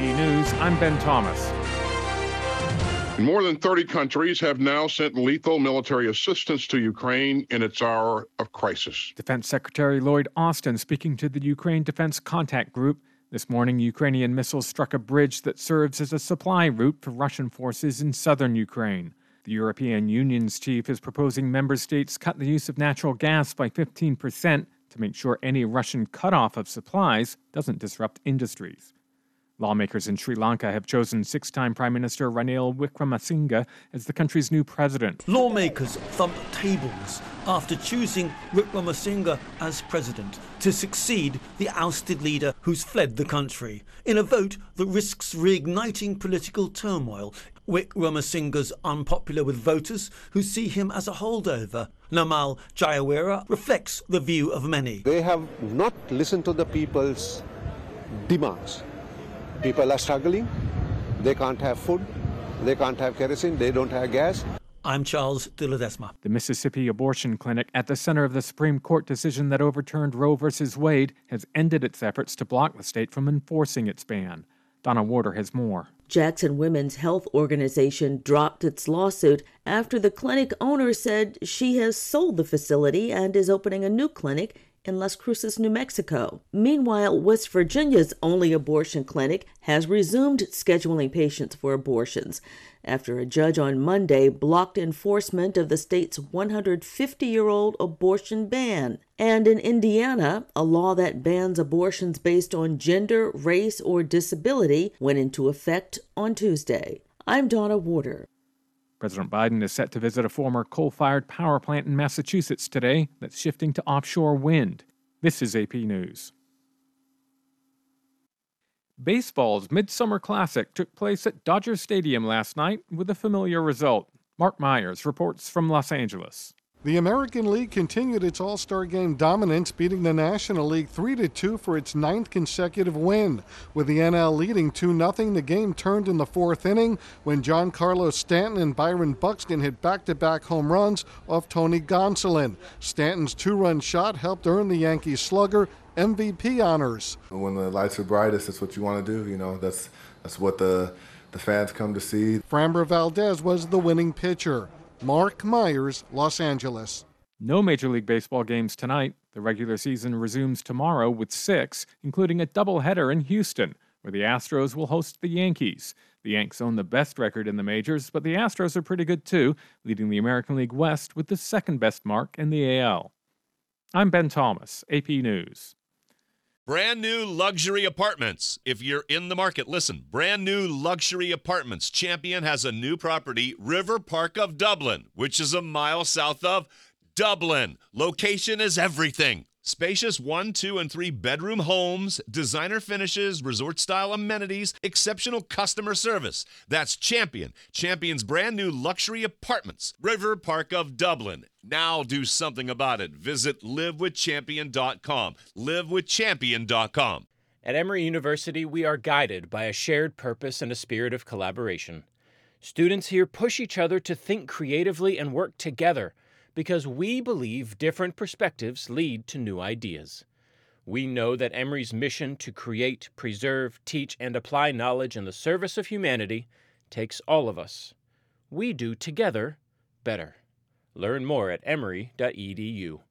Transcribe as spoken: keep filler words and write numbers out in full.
News, I'm Ben Thomas. More than thirty countries have now sent lethal military assistance to Ukraine in its hour of crisis. Defense Secretary Lloyd Austin speaking to the Ukraine Defense Contact Group. This morning, Ukrainian missiles struck a bridge that serves as a supply route for Russian forces in southern Ukraine. The European Union's chief is proposing member states cut the use of natural gas by fifteen percent to make sure any Russian cutoff of supplies doesn't disrupt industries. Lawmakers in Sri Lanka have chosen six-time Prime Minister Ranil Wickremesinghe as the country's new president. Lawmakers thumped tables after choosing Wickremesinghe as president to succeed the ousted leader who's fled the country in a vote that risks reigniting political turmoil. Wickremesinghe's unpopular with voters who see him as a holdover. Namal Jayawira reflects the view of many. They have not listened to the people's demands. People are struggling. They can't have food. They can't have kerosene. They don't have gas. I'm Charles de Ledesma. The Mississippi abortion clinic at the center of the Supreme Court decision that overturned Roe v. Wade has ended its efforts to block the state from enforcing its ban. Donna Warder has more. Jackson Women's Health Organization dropped its lawsuit after the clinic owner said she has sold the facility and is opening a new clinic in Las Cruces, New Mexico. Meanwhile, West Virginia's only abortion clinic has resumed scheduling patients for abortions after a judge on Monday blocked enforcement of the state's one hundred fifty-year-old abortion ban. And in Indiana, a law that bans abortions based on gender, race, or disability went into effect on Tuesday. I'm Donna Warder. President Biden is set to visit a former coal-fired power plant in Massachusetts today that's shifting to offshore wind. This is A P News. Baseball's Midsummer Classic took place at Dodger Stadium last night with a familiar result. Mark Myers reports from Los Angeles. The American League continued its All-Star Game dominance, beating the National League three to two for its ninth consecutive win. With the N L leading two nothing, the game turned in the fourth inning when Giancarlo Stanton and Byron Buxton hit back-to-back home runs off Tony Gonsolin. Stanton's two-run shot helped earn the Yankees slugger M V P honors. When the lights are brightest, that's what you want to do. You know, that's that's what the the fans come to see. Framber Valdez was the winning pitcher. Mark Myers, Los Angeles. No Major League Baseball games tonight. The regular season resumes tomorrow with six, including a doubleheader in Houston, where the Astros will host the Yankees. The Yanks own the best record in the majors, but the Astros are pretty good too, leading the American League West with the second-best mark in the A L. I'm Ben Thomas, A P News. Brand new luxury apartments. If you're in the market, listen. Brand new luxury apartments. Champion has a new property, River Park of Dublin, which is a mile south of Dublin. Location is everything. Spacious one, two, and three bedroom homes, designer finishes, resort-style amenities, exceptional customer service. That's Champion. Champion's brand new luxury apartments. River Park of Dublin. Now do something about it. Visit live with champion dot com. live with champion dot com. At Emory University, we are guided by a shared purpose and a spirit of collaboration. Students here push each other to think creatively and work together, because we believe different perspectives lead to new ideas. We know that Emory's mission to create, preserve, teach, and apply knowledge in the service of humanity takes all of us. We do together better. Learn more at emory dot e d u.